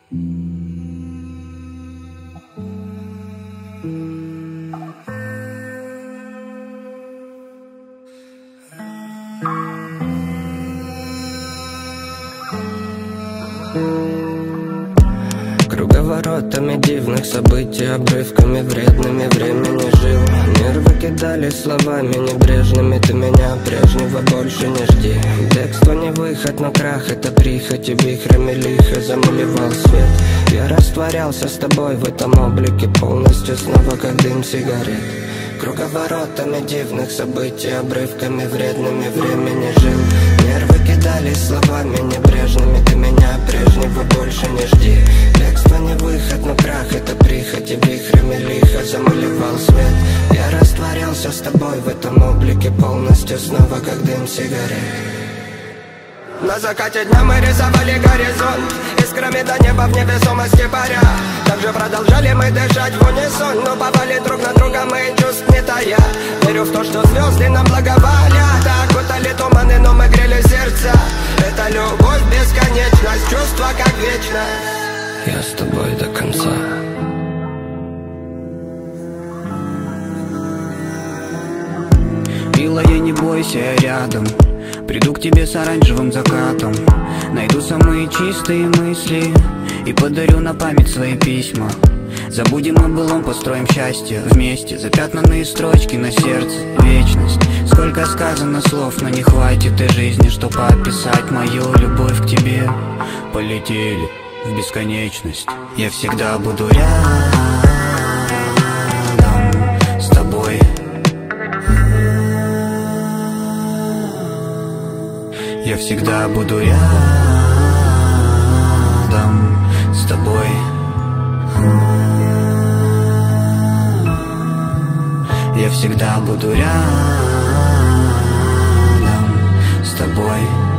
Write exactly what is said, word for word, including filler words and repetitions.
Круговоротами дивных событий, обрывками вредными времени жил. Нервы кидали словами небрежными, ты меня прежнего больше не жди. Бегство не выход, но крах — это прихоть, и вихрами лихо замалевал свет. Я растворялся с тобой в этом облике полностью, снова как дым сигарет. Круговоротами дивных событий, обрывками вредными времени жил. Нервы кидали словами небрежными, ты меня прежнего больше не жди. Бегство не выход, но крах — это прихоть, и вихрями лихо замалевал свет. Я растворялся с тобой в этом облике полностью, снова как дым сигарет. На закате дня мы рисовали горизонт, искрами до неба в невесомости паря. Также продолжали мы дышать в унисон, но попали друг на друга мы чувств не тая. Верю в то, что звезды нам благоволят, окутали туманы, но мы грели сердца. Это любовь, бесконечность, чувство как вечность. Я с тобой до конца. Милая, не бойся, я рядом. Приду к тебе с оранжевым закатом, найду самые чистые мысли и подарю на память свои письма. Забудем о былом, построим счастье вместе. Запятнанные строчки на сердце, вечность. Сколько сказано слов, но не хватит и жизни, чтоб описать мою любовь к тебе. Полетели в бесконечность. Я всегда буду рядом с тобой. Я всегда буду рядом с тобой. Я всегда буду рядом с тобой.